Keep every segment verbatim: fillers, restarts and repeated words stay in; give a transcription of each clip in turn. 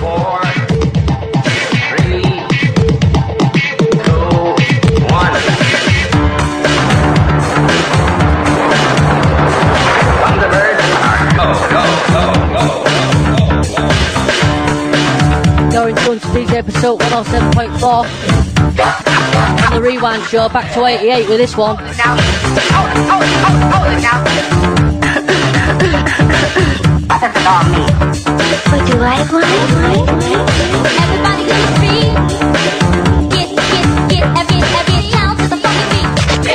four, three, two, one. Thunderbirds are go, go, go, go, go, go. Going to D J Pursuit one oh seven point four. On the Rewind Show, back to eighty-eight with this one. Now, hold it, hold it, hold it, hold it now. I said it's on me. Would you like one? Everybody in the street, get, get, get, every, every down to the funky beat.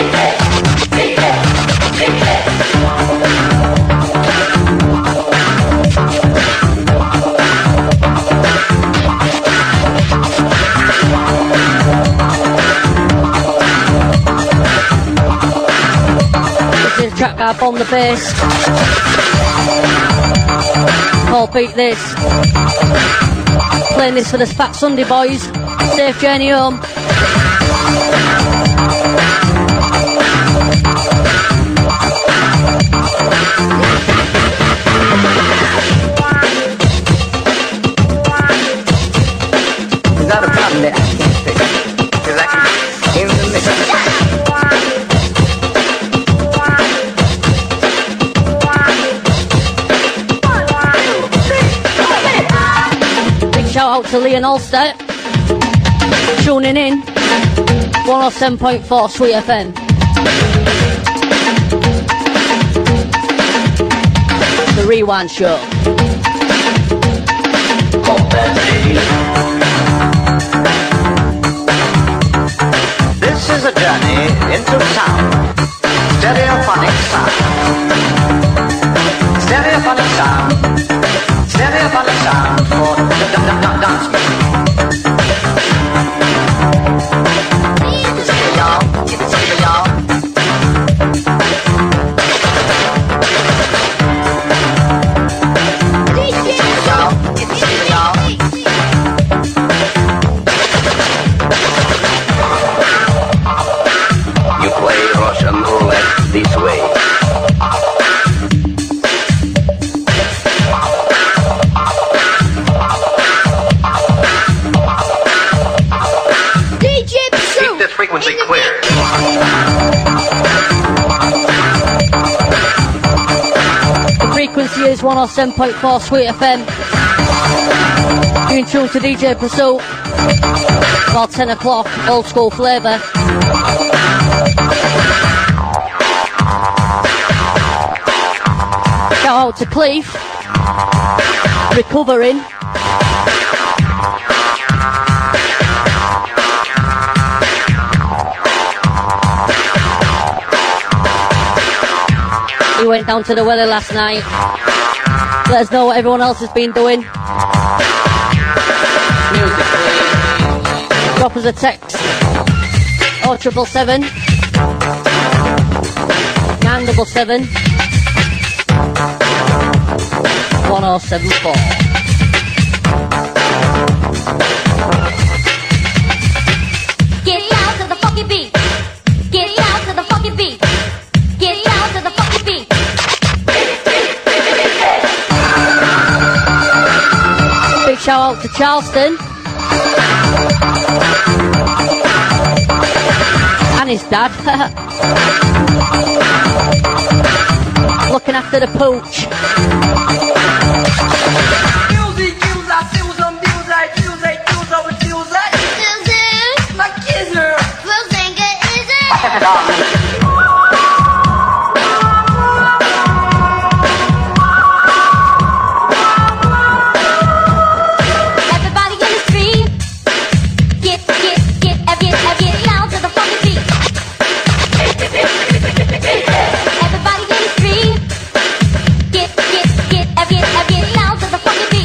This is Track Guy on the bass. Oh, beat this. Playing this for the Fat Sunday boys. Safe journey home. Is that a problem that I can't fix? Because I can in the mix. Shout out to Leon Ulster, tuning in, one oh seven point four Sweet F M. The Rewind Show. This is a journey into sound, stereophonic sound, stereophonic sound, stereophonic sound for the dance music. It's for y'all, it's for y'all. It's for y'all, it's for y'all. You play Russian roulette this way. Keep this frequency clear. The frequency is one oh seven point four Sweet F M. You're in tune to D J Pursuit. About ten o'clock, old school flavour. Shout out to Cleef. Recovering. He went down to the weather last night. Let us know what everyone else has been doing. Music, please. Drop us a text. Oh triple seven nine double seven one oh seven four. Get down to the funky beat. Get down to the funky beat. Get down to the funky beat. Big shout out to Charleston and his dad. Looking after the pooch. Everybody in the street, get, get, get, every, every down to the funky beat. Everybody in the street, get, get, get, every, every down to the funky beat.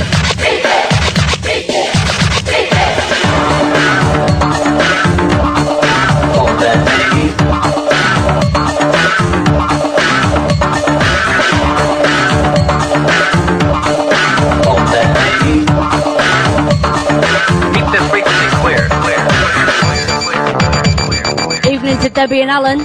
To Debbie and Alan.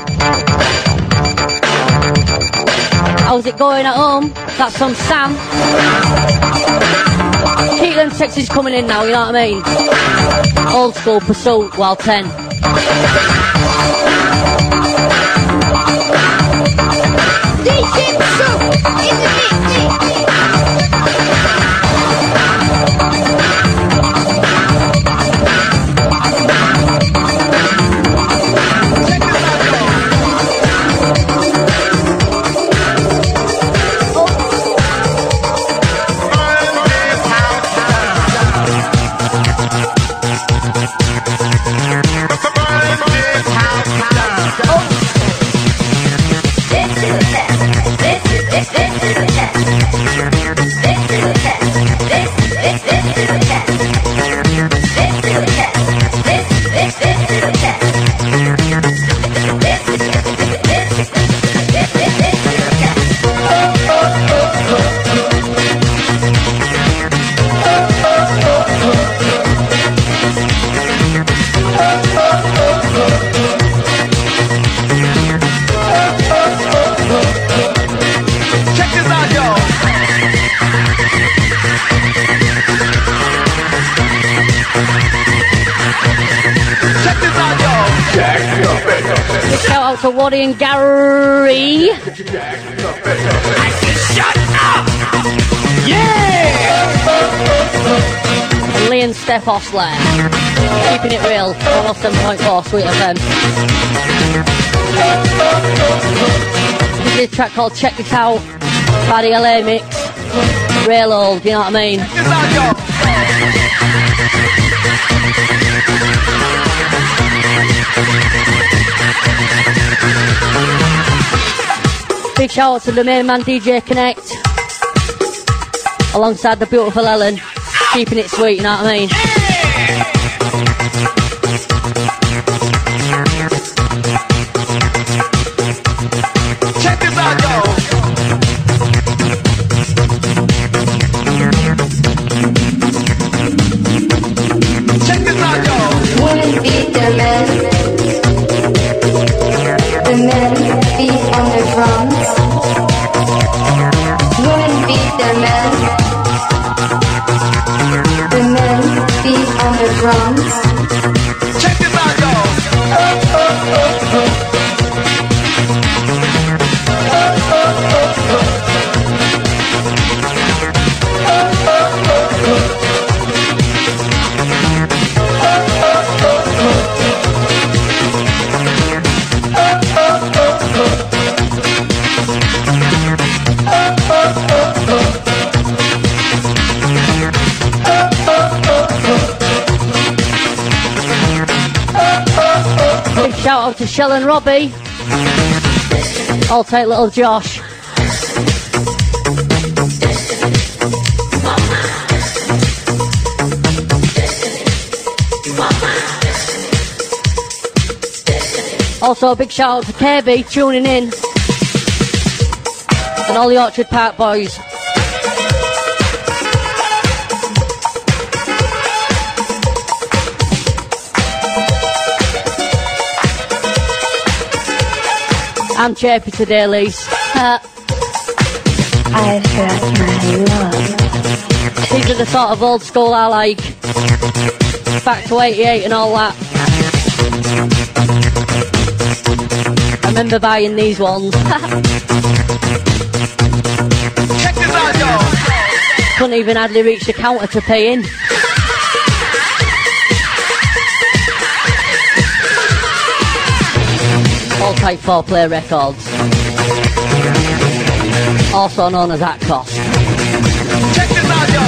How's it going at home? That's from Sam. Keelan Chemsex is coming in now, you know what I mean? Old school Pursuit, Wild ten. D J Pursuit in the mix. Shout out to Waddy and Gary. Shut up! Yeah! And Lee and Steph Osler. Keeping it real. one oh seven point four Sweet F M. This is a track called Check This Out by the L A Mix. Real old, you know what I mean? Big shout out to the main man D J Connect, alongside the beautiful Ellen, keeping it sweet, you know what I mean? Check this out, yo! Check this out, yo! Women beat their men. The men beat on their drums. Women beat their men. The men beat on their drums. Check this out, yo! Shout out to Shell and Robbie. I'll take little Josh. Also a big shout out to K B tuning in. And all the Orchard Park boys. I'm chirpy today, Lise. Uh, I've got my love. these are the sort of old school I like. Back to eighty-eight and all that. I remember buying these ones. Check this out, yo! Couldn't even hardly reach the counter to pay in. All Type four Play Records. Also known as Atcos. Check this out, yo!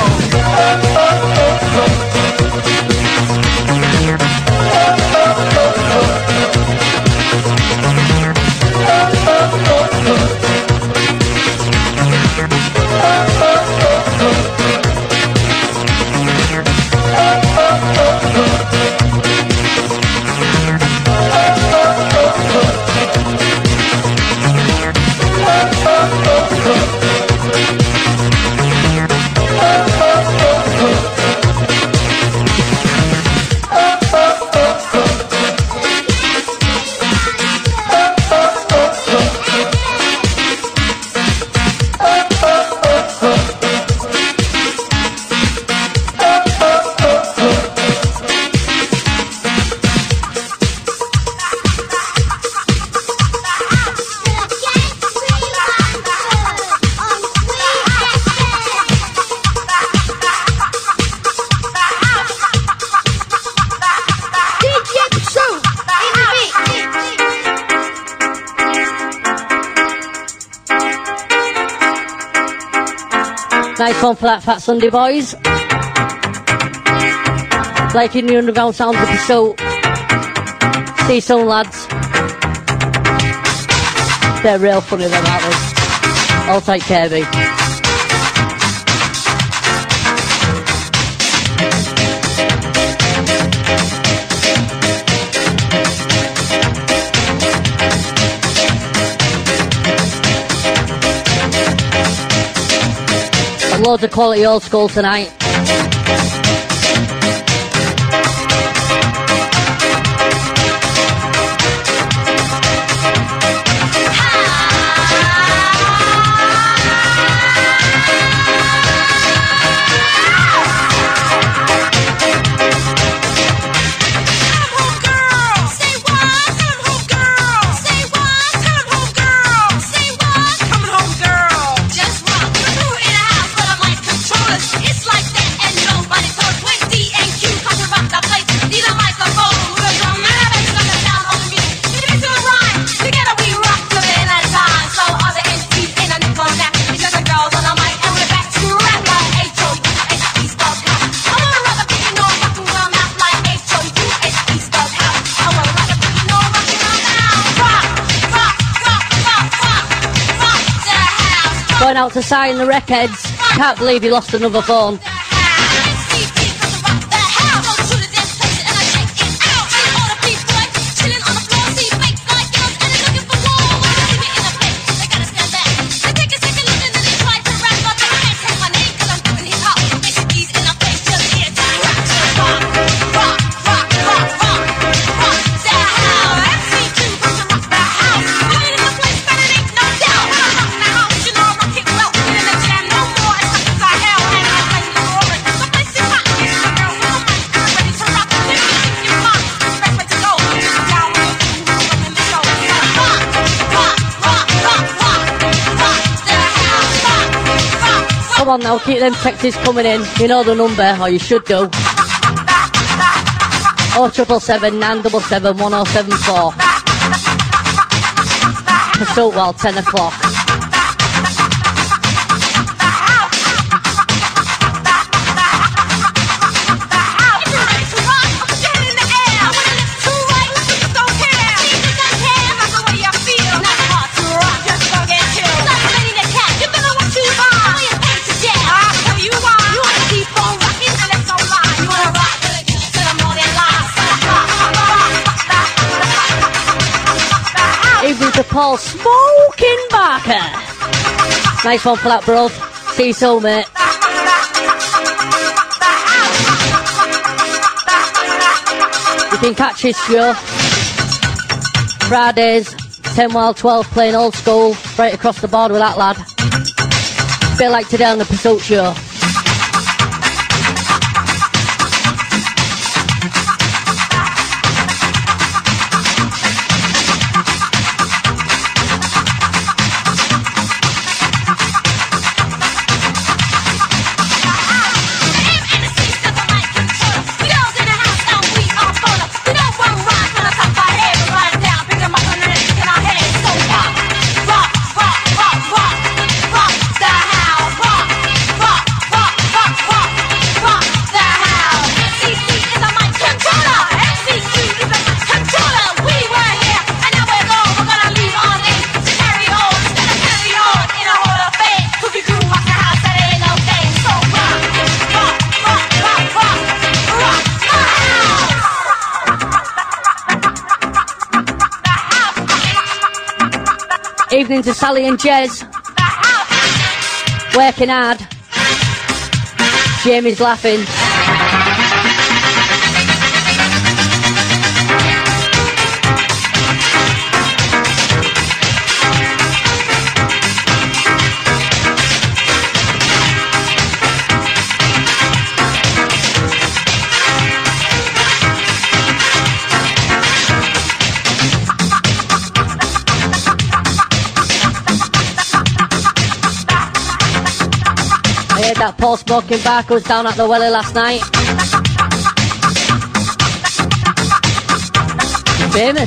One for that Fat Sunday boys. Liking the underground sounds of Pursuit. See some lads. They're real funny, them, aren't they? All take care, B. Loads of quality old school tonight. It's like that and nobody told when D and Q come to rock the place. Need a microphone with a drum and a bass on the sound on the music. It makes it rhyme. Together we rock the band at a time. So all the M Cs in a nickel now. It's just the girls on the mic and we're back to rap like H O U S E spelled out. I wanna rock the beat, you know I'm rockin' well now like H O U S E spelled out. I wanna rock the beat, you know I'm rockin' well now. Rock, rock, rock, rock, rock, rock the house. Going out to sign the records. Can't believe he lost another phone. Come on now, keep them texts coming in. You know the number, or you should do. Oh triple seven nine double seven one oh seven four. Pursuit while ten o'clock. To Paul Smoking Barker. Nice one for that, bro. See you soon, mate. You can catch his show Fridays, ten while twelve, playing old school, right across the board with that lad. Bit like today on the Pursuit Show. Evening to Sally and Jez. Working hard. Jamie's laughing. That Paul Smoking Barker was down at the Welly last night. Famous.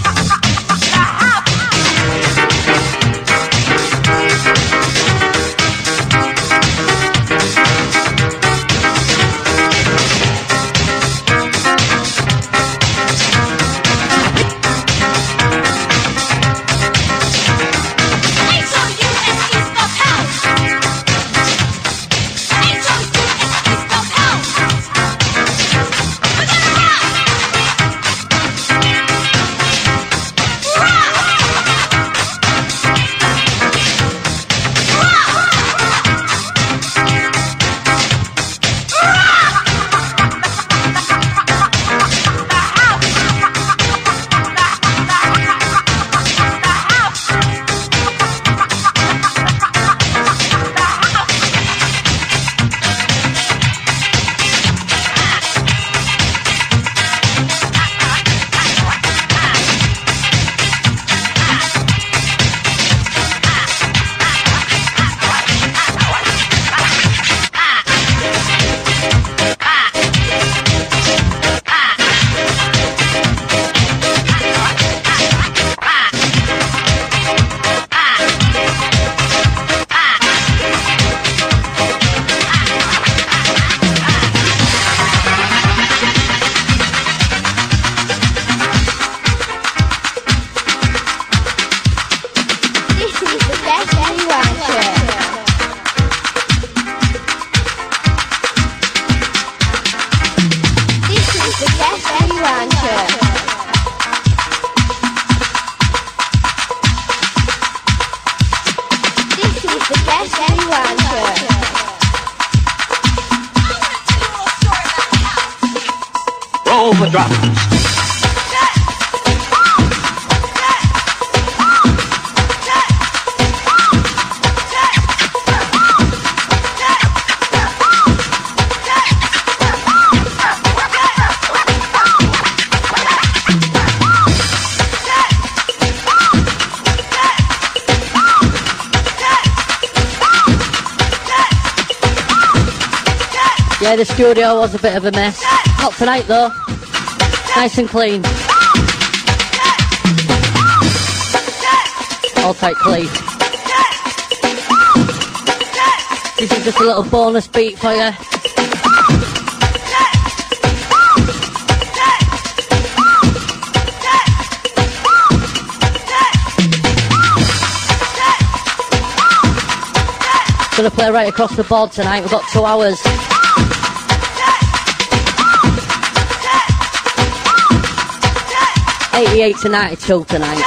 drop. Yeah, the studio was a bit of a mess. Not tonight though. Nice and clean. All tight clean. This is just a little bonus beat for you. Gonna play right across the board tonight. We've got two hours. eighty-eight to ninety-two tonight.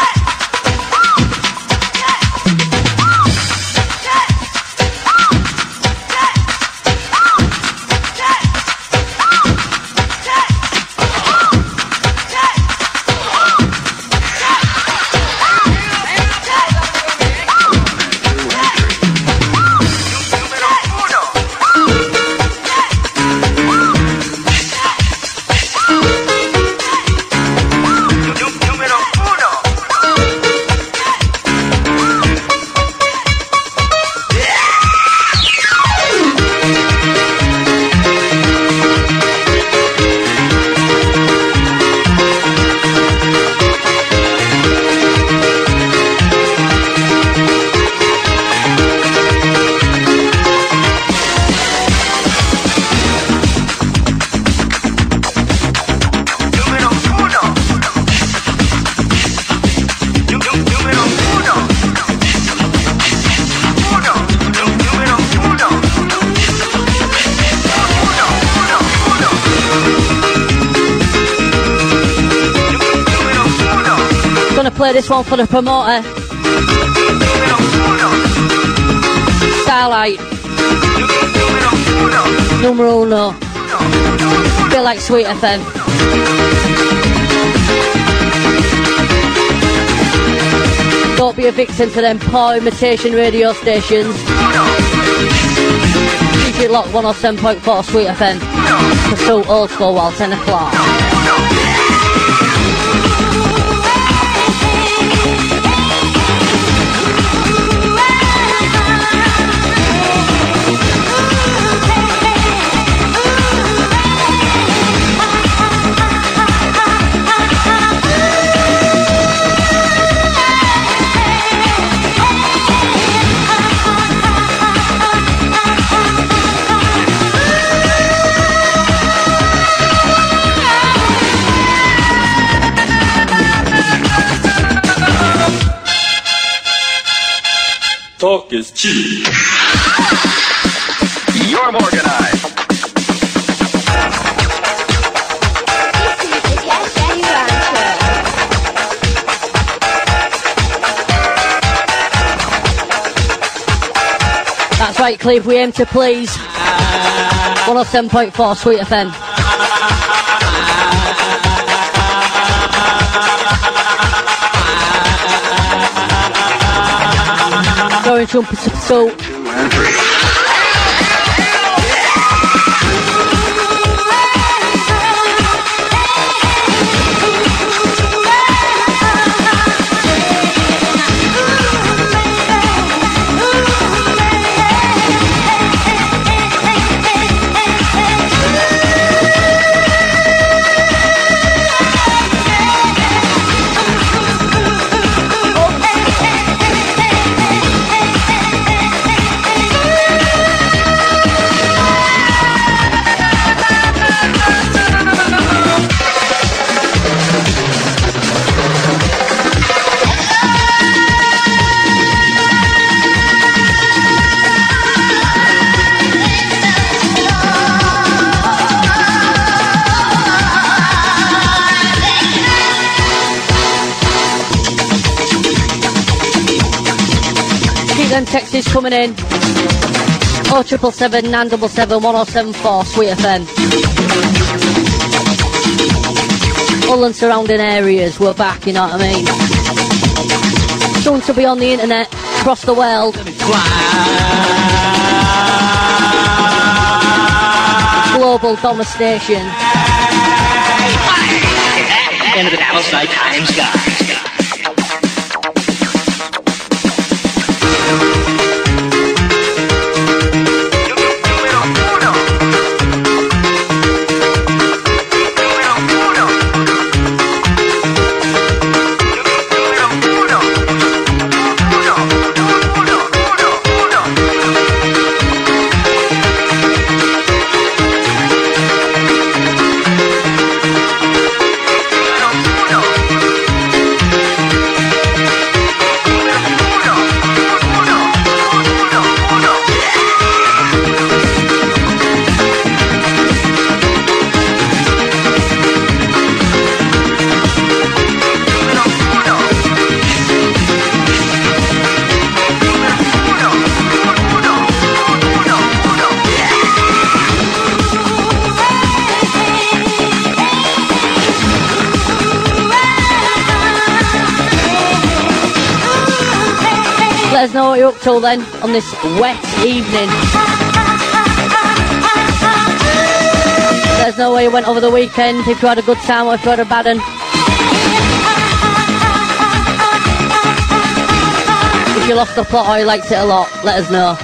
Play this one for the promoter. Starlight. Numero uno. Feel like Sweet F M. Don't be a victim to them poor imitation radio stations. D J Lock one oh seven point four Sweet F M. Pursuit Old School while ten o'clock. Talk is cheap. You're organized. That's right, Cleve, we aim to please. one oh seven point four Sweet F M. Going trumpet to Pursuit. Texas coming in. Oh triple seven nine double seven one oh seven four Sweet F M. Hull and surrounding areas, we're back, you know what I mean? Soon to be on the internet, across the world. Global domestation. Into the outside time sky. Let us know what you're up to then on this wet evening. Let us know where you went over the weekend, if you had a good time or if you had a bad one. If you lost the plot or you liked it a lot, let us know.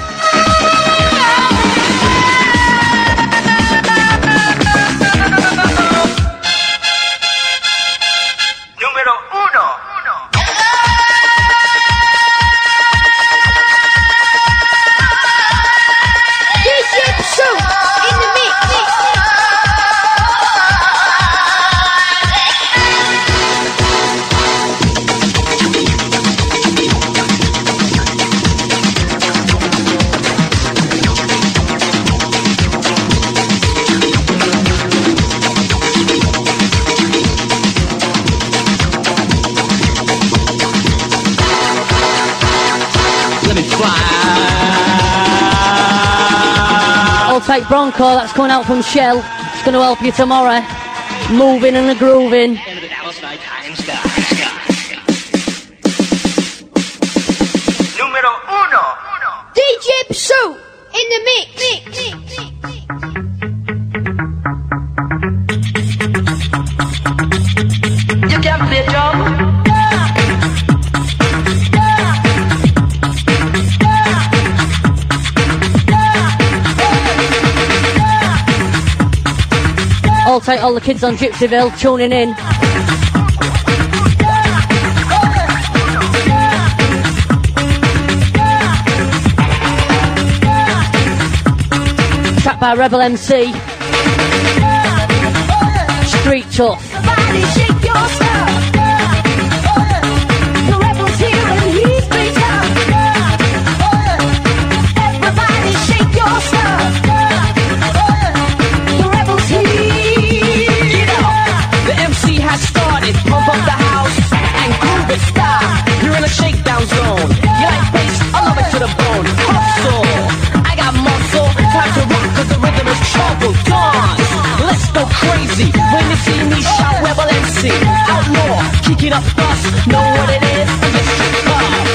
Take Bronco, that's coming out from Shell. It's going to help you tomorrow. Moving and a grooving. Numero uno. D J Psu in the mix. You can play drum. All tight, all the kids on Gypsyville tuning in. Tracked by Rebel M C. Street Tough. Everybody shake your stuff. The rebel's here and he's street tough. Everybody shake your stuff. The rebel's here. Get up. The M C has started. Pump up the house and groove it. Stop. You're in a shakedown zone. You like bass? I love it to the bone. Hustle. I got muscle. Time to rock 'cause the rhythm is trouble. Dance. Let's go crazy. When you see me shout Rebel M C. Outlaw. Kicking up dust. Know what it is? It's just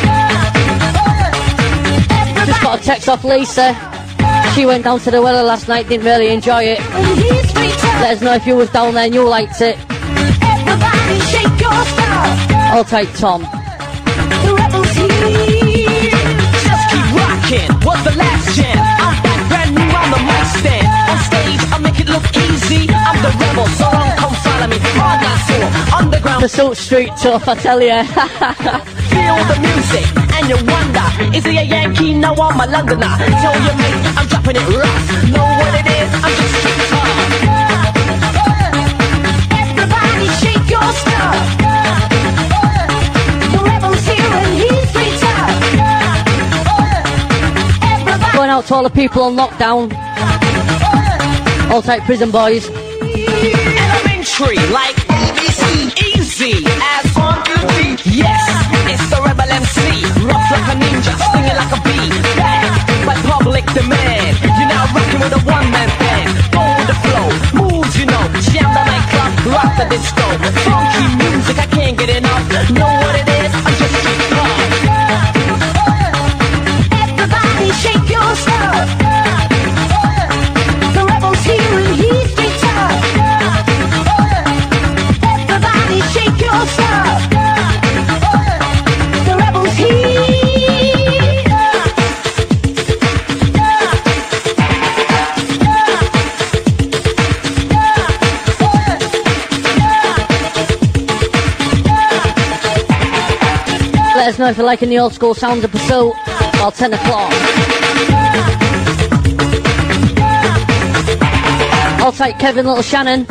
love. Just got a text off Lisa. She went down to the Weller last night, didn't really enjoy it. Let us know if you was down there and you liked it. Everybody shake your stuff. All tight, Tom. The rebel's here. Just keep rocking. What's the last jam? I'm back brand new on the mic stand. On stage, I make it look easy. I'm the rebel, so don't come follow me. Hard not so. Underground. The Salt Street Tough, I tell ya. Feel the music and you wonder, is he a Yankee? No, I'm a Londoner. Tell your mate I'm dropping it rough. Know what it is? I'm just straight tough. Everybody shake your stuff. The rebel's here and he's straight tough. Everybody Going out to all the people on lockdown. All tight prison boys. Elementary, like A B C. Easy as one, two, three. Yes, it's the Rebel M C. Rough like a ninja, stinging like a bee. Back by public demand. You're now rocking with a one-man band. Go with the flow, moves you know. Jam the nightclub, rock the disco. Let us know if you're liking the old school sounds of Pursuit. About ten o'clock. Hold tight, Kevin Little Shannon.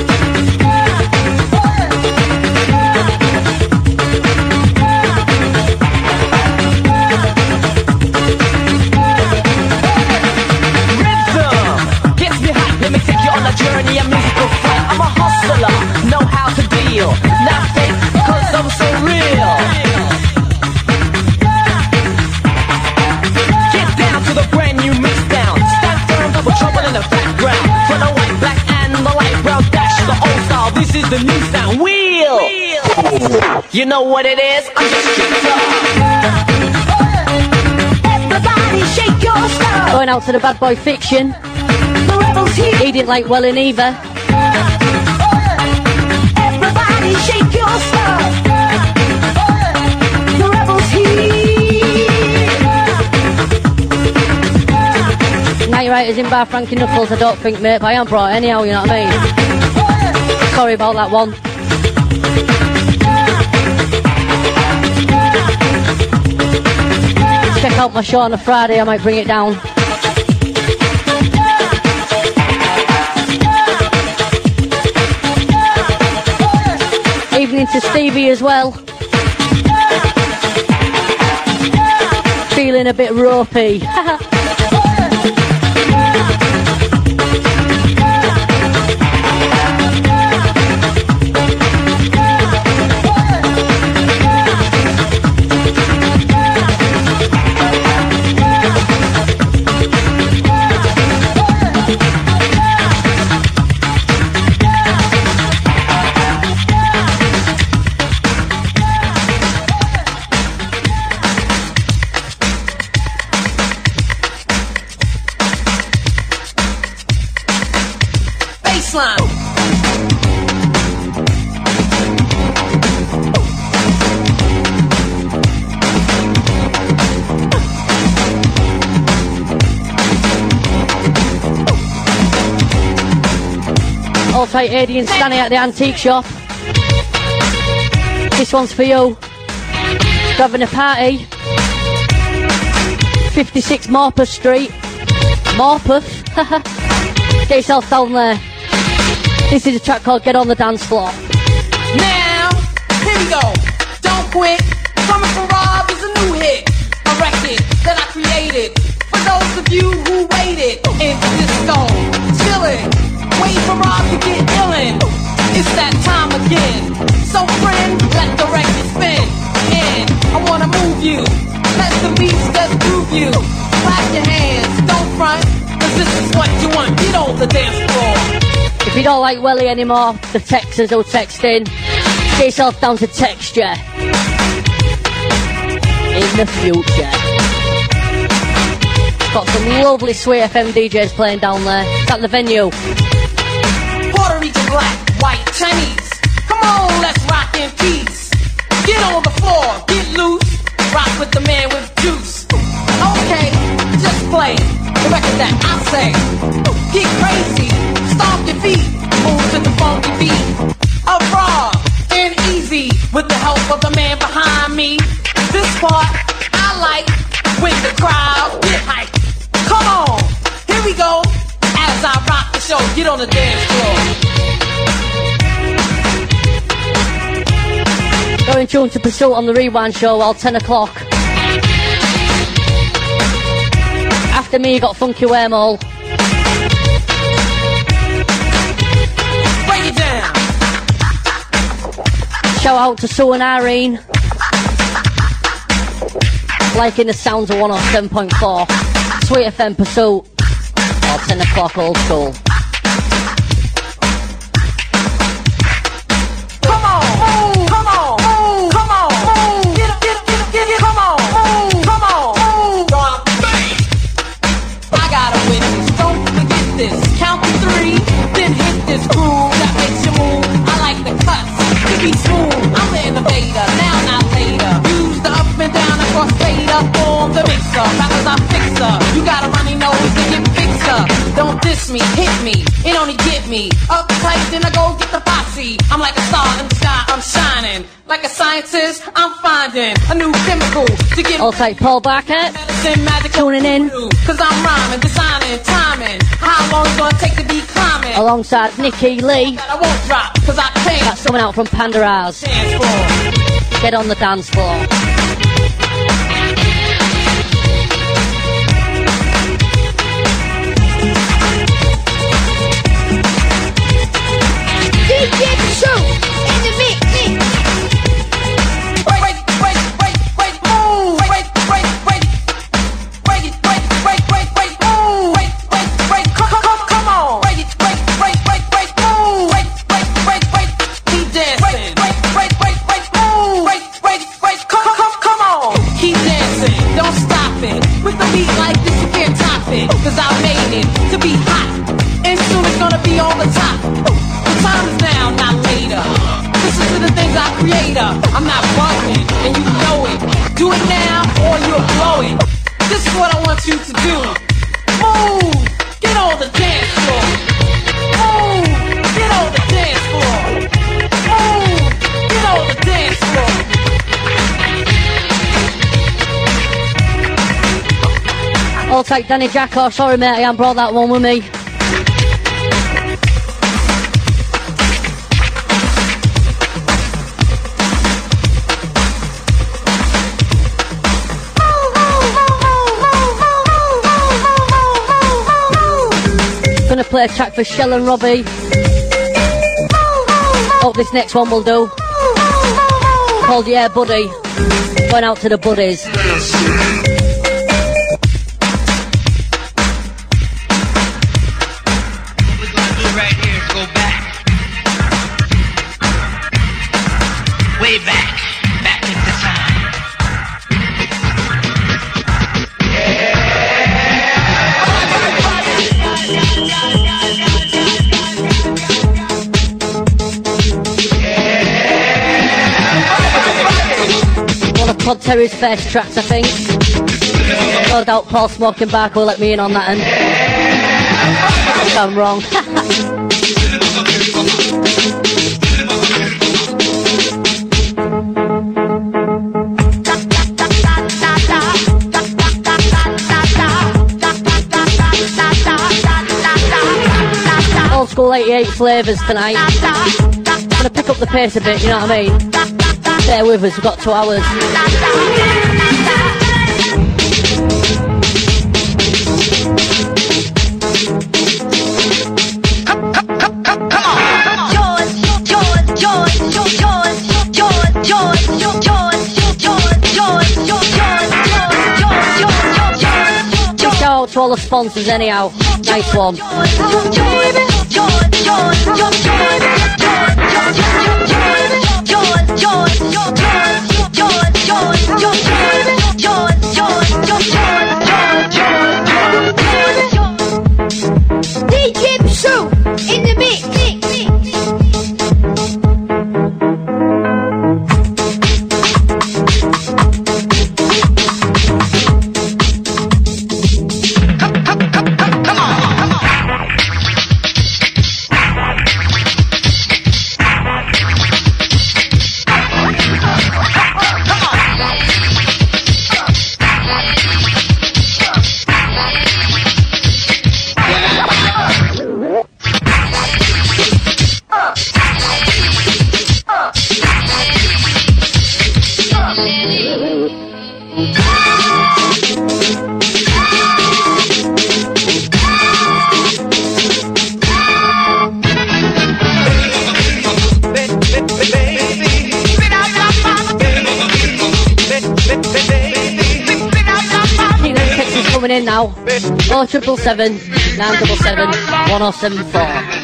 Journey, a musical flight. I'm a hustler, know how to deal. Not fake, cause I'm so real. Get down to the brand new mix down. Stand firm, double trouble in the background. For the white, black, and the light brown dash. The old style, this is the new sound. Wheel! You know what it is? I'm just kicked up. Everybody shake your stuff. Going out to the bad boy Fiction. He didn't like Well in either. Everybody shake your stuff. The rebels here. Night Riders in bar Frankie Knuckles, I don't think, mate, but I am brought anyhow, you know what I mean? Sorry about that one. Check out my show on a Friday, I might bring it down. Evening to Stevie as well. Feeling a bit ropey. Hold tight, Eddie and Stanley at the antique shop. This one's for you. We're having a party. fifty-six Morpeth Street. Morpeth? Get yourself down there. This is a track called Get on the Dance Floor. Now, here we go. Don't quit. Coming from Rob is a new hit. A record that I created. For those of you who waited in disco, chillin', wait for Rob to get illin'. It's that time again. So friend, let the record spin. And I wanna move you. Let the beats just groove you. Clap your hands, don't front, cause this is what you want. Get on the dance floor. If you don't like Welly anymore, the texters will text in. Get yourself down to Texture. In the future. Got some lovely Sweet F M D Js playing down there. It's at the venue. Puerto Rican, black, white, Chinese. Come on, let's rock in peace. Get on the floor, get loose. Rock with the man with juice. Okay, just play the record that I say. Get crazy, stomp your feet, move to the funky beat. Up raw and easy with the help of the man behind me. This part I like when the crowd get hyped. Come on, here we go. As I rock the show, get on the dance floor. Going tune to Pursuit on the Rewind Show all ten o'clock. After me, you got Funky Wormhole. Break it down. Shout out to Sue and Irene. Liking the sounds of one oh seven point four. Sweet F M Pursuit. All ten o'clock old school. Come on, move, come on, move, come on, move. Get up, get up, get up, get up, come on, move, come on, move. Drop the bass. I got a witness, don't forget this. Count to three, then hit this groove that makes you move. I like the cuts, to be smooth. I'm the innovator, now not later. Use the up and down across fader on the mixer. Rappers I fixer. You got a runny nose and get fixer. Don't diss me, hit me. hit me. Uptight, then I go get the posse. I'm like a star in the sky, I'm shining. Like a scientist, I'm finding a new chemical to give I'll take Paul Barker. medicine magic. Tuning in. Cause I'm rhyming, designing, timing. How long it's gonna take to be climbing? Alongside Nikki Lee. That I won't drop, cause I can't. That's coming out from Panda House. Dance floor. Get on the dance floor. I'm not bugging, and you know it. Do it now, or you'll blow it. This is what I want you to do. Move, get on the dance floor. Move, get on the dance floor. Move, get on the dance floor. I'll take Danny Jacko. Sorry, mate, I haven't brought that one with me. Gonna play a track for Shell and Robbie. Hope this next one will do. Called Yeah Buddy. Going out to the buddies. Way back, back into time. One of Pod Terry's first tracks, I think. No doubt Paul Smoking Bark will let me in on that end. If I'm wrong. Old school eighty-eight flavours tonight. I'm gonna pick up the pace a bit, you know what I mean? Bear with us, we've got two hours. Shout out to all the sponsors anyhow. Nice one. D J Psu in the mix. In now. oh triple seven, nine seven seven, one oh seven four.